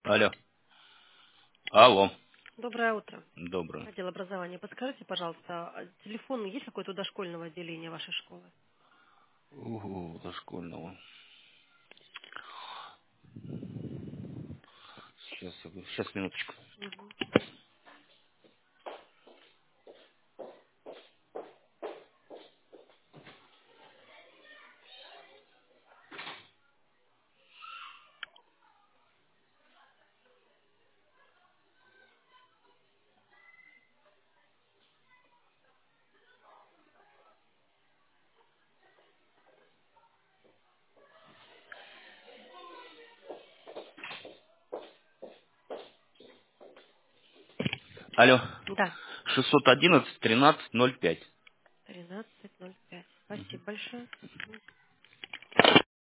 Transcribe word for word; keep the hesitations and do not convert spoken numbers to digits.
Алло. Алло. Доброе утро. Доброе. Отдел образования. Подскажите, пожалуйста, а телефон есть какое-то дошкольного отделения вашей школы? Угу, дошкольного. Сейчас, я говорю. Сейчас, минуточку. Мгм. Алло. Да. шестьсот одиннадцать тринадцать ноль пять. тринадцать ноль пять. Спасибо большое.